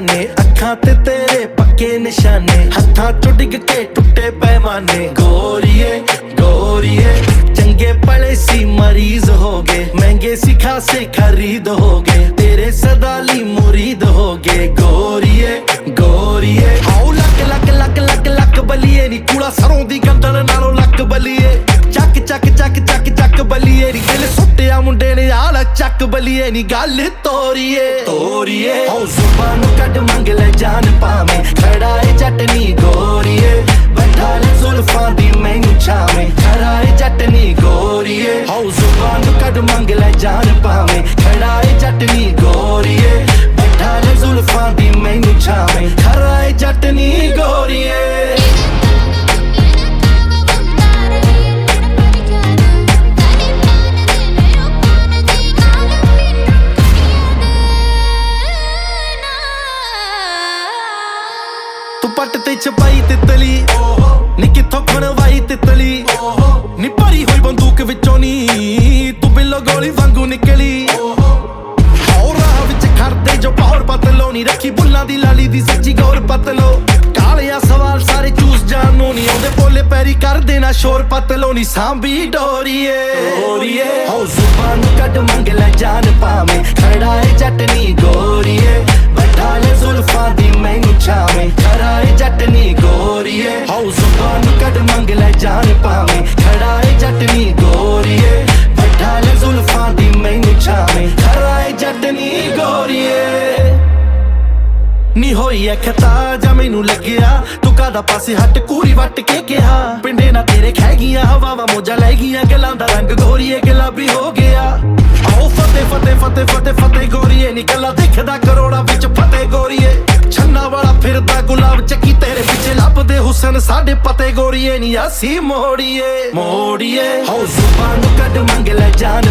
जाने अखां ते तेरे पक्के निशाने हत्थां चों डिग के टुटे पैमाने गोरिए गोरिए चंगे पले सी मरीज हो गए महंगे सी खासे खरीद हो गए तेरे सदाली मुरीद हो गए गोरिए गोरिए आओ लक लक लक लक लक बलिए नी कूड़ा सरों दी गंदल नालों लक बलिए चक चक चक चक चक बलिए नी दिल सुट्टिया मुंडे ने आल चक बलिए नी गल तोरिए तोरिए ओ जुबान कट मंग ले जान पावे खड़ा है चटनी गोरिए बैठा ले जुल्फां दी मैनू छावे खड़ा है चटनी गोरिए ओ जुबान कट मंग ले जान पावे खड़ा है चटनी गोरिए बैठा ले जुल्फां दी मैनू छावे खड़ा है चटनी गोरिए पट ते छपाई तितली नी किथों खणवाई तितली नी भरी होई बंदूक विचों नी तू बिल्लो गोली वांगू निकली और राह विच खड़दे जो पौर पतलो नी रखी बुल्लां दी लाली दी सच्ची गौर पतलो कालिया सवाल सारे चूस जानू नी आउंदे बोले पैरी कर देना शोर पतलो नी सांभी डोरिए डोरिए हो जुबान कट मंग ले जान पावे खड़ा है चटनी गोरिए बैठा ले जुल्फां दी मैनू छावे खड़ा है चटनी गोरिए हो जुबान कट मंग ले जान पावे खड़ा है चटनी गोरिए बैठा ले जुल्फां दी मैनू छावे खड़ा है चटनी गोरिए नी होई है खता जा मैनू लग्या तू कादा पासे हट कूरी वट के कहा पिंडे ना तेरे खै गियां हवावां मौजा लै गियां गलां दा रंग गोरीए गुलाबी हो गया आओ फते फते फते फते फते गोरीए नी गल्लां देखदा करोड़ा विच फते गोरीए छन्ना वाला फिरदा गुलाब चक्की तेरे पिछे लभदे हुसन साडे पते गोरीए नी आसी मोड़िए मोड़िए हो जुबान कट मंग ले जान